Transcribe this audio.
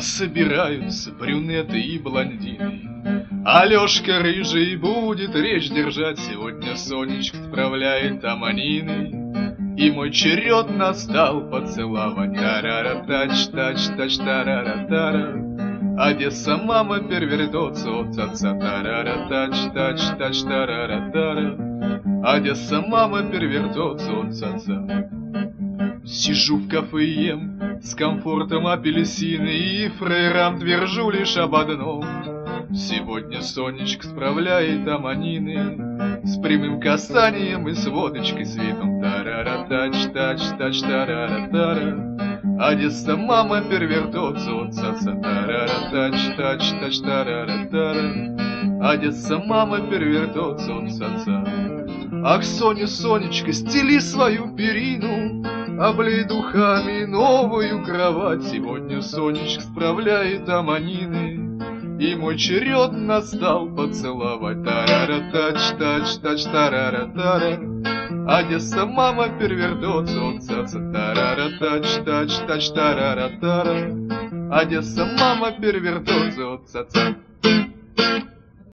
собираются брюнеты и блондины. Алешка рыжий будет речь держать. Сегодня Сонечка справляет аманины. И мой черед настал поцеловать. Тарара-тач-тач-тач, тарара-тара. Одесса, мама, перевернется от отца. Тарара-тач-тач-тач, тарара-тара. Одесса, мама, перевернется от отца. Сижу в кафе и ем с комфортом апельсины, и фрейрам твержу лишь об одном: сегодня Сонечка справляет аманины с прямым касанием и с водочкой с видом. Тарара-тач-тач-тач, тарара-тара. Одесса, мама, перевертется от отца. Тарара-тач-тач-тач, тарара-тара. Одесса, мама, перевертется от отца. Ах, Соня, Сонечка, стели свою перину, облей духами новую кровать. Сегодня Сонечка справляет аманины, и мой черед настал поцеловать. Тарара-тач-тач-тач, тарара-тара. Одесса, мама, перевернется от отца. Тарара-тач-тач-тач, тарара-тара. Одесса, мама, перевернется от отца.